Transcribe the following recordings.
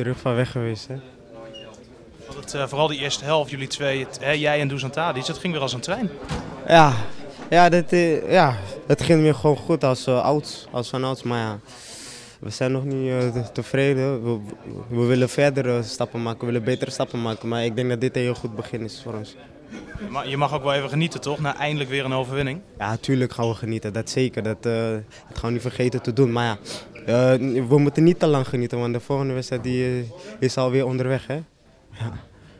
terug van weg geweest. Hè? Want vooral die eerste helft, jullie twee, jij en Dusan Tadic, dat ging weer als een trein. Ja, het ging weer gewoon goed als vanouds. Maar ja, we zijn nog niet tevreden. We willen verder stappen maken, we willen betere stappen maken. Maar ik denk dat dit een heel goed begin is voor ons. Je mag ook wel even genieten, toch? Na eindelijk weer een overwinning. Ja, natuurlijk gaan we genieten, dat zeker. Dat gaan we niet vergeten te doen. Maar ja, we moeten niet te lang genieten, want de volgende wedstrijd is alweer onderweg. Hè? Ja.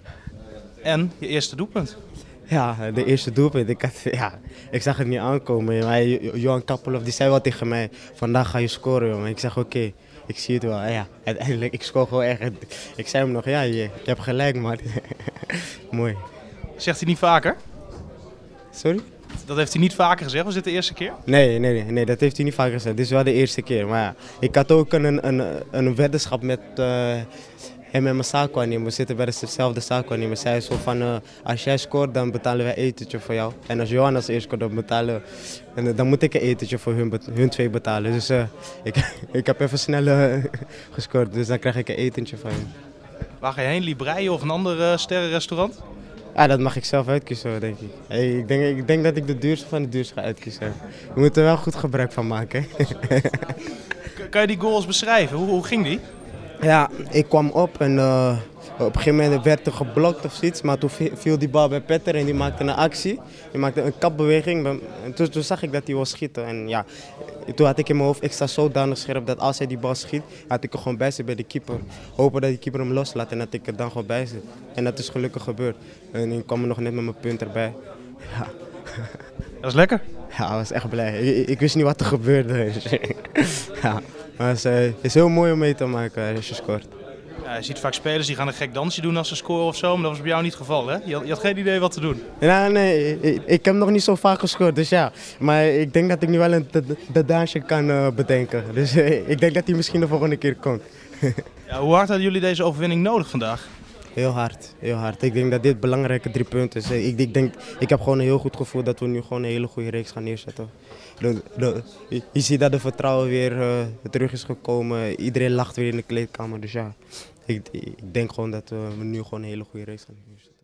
En je eerste doelpunt. Ja, de eerste doelpunt. Ik zag het niet aankomen. Maar Johan Kappelhoff die zei wel tegen mij, vandaag ga je scoren, jongen. Ik zeg oké, ik zie het wel. En ja, uiteindelijk, ik scoor gewoon echt. Ik zei hem nog, ja, je hebt gelijk, man. Mooi. Zegt hij niet vaker? Sorry? Dat heeft hij niet vaker gezegd, was dit de eerste keer? Nee, dat heeft hij niet vaker gezegd. Dit is wel de eerste keer. Maar ja, ik had ook een weddenschap met hem en mijn zaakwaarnemer. We zitten bij dezelfde zaakwaarnemer. Zij is zo van, als jij scoort, dan betalen wij etentje voor jou. En als Johan als eerst scoort, dan moet ik een etentje voor hun twee betalen. Dus ik heb even snel gescoord, dus dan krijg ik een etentje van hem. Waar ga je heen? Librije of een ander sterrenrestaurant? Ja, dat mag ik zelf uitkiezen, denk ik. Ik denk dat ik de duurste van de duurste ga uitkiezen. We moeten er wel goed gebruik van maken. Kan je die goals beschrijven? Hoe ging die? Ja, ik kwam op en op een gegeven moment werd er geblokt of zoiets. Maar toen viel die bal bij Petter en die maakte een actie. Die maakte een kapbeweging. En toen zag ik dat hij wil schieten. En ja, toen had ik in mijn hoofd, ik sta zodanig scherp dat als hij die bal schiet, had ik er gewoon bij zitten bij de keeper. Hopen dat die keeper hem loslaat en dat ik er dan gewoon bij zit. En dat is gelukkig gebeurd. En ik kwam er nog net met mijn punt erbij. Ja. Dat is lekker. Ja, ik was echt blij. Ik wist niet wat er gebeurde. Ja, maar het is heel mooi om mee te maken als je scoort. Ja, je ziet vaak spelers die gaan een gek dansje doen als ze scoren of zo, maar dat was bij jou niet het geval, hè? Je had geen idee wat te doen. Ja, nee, ik heb nog niet zo vaak gescoord, dus ja. Maar ik denk dat ik nu wel de dansje kan bedenken. Dus ik denk dat hij misschien de volgende keer komt. Ja, hoe hard hadden jullie deze overwinning nodig vandaag? Heel hard, heel hard. Ik denk dat dit belangrijke 3 punten is. Ik heb gewoon een heel goed gevoel dat we nu gewoon een hele goede reeks gaan neerzetten. Je ziet dat de vertrouwen weer terug is gekomen. Iedereen lacht weer in de kleedkamer. Dus ja, ik denk gewoon dat we nu gewoon een hele goede reeks gaan neerzetten.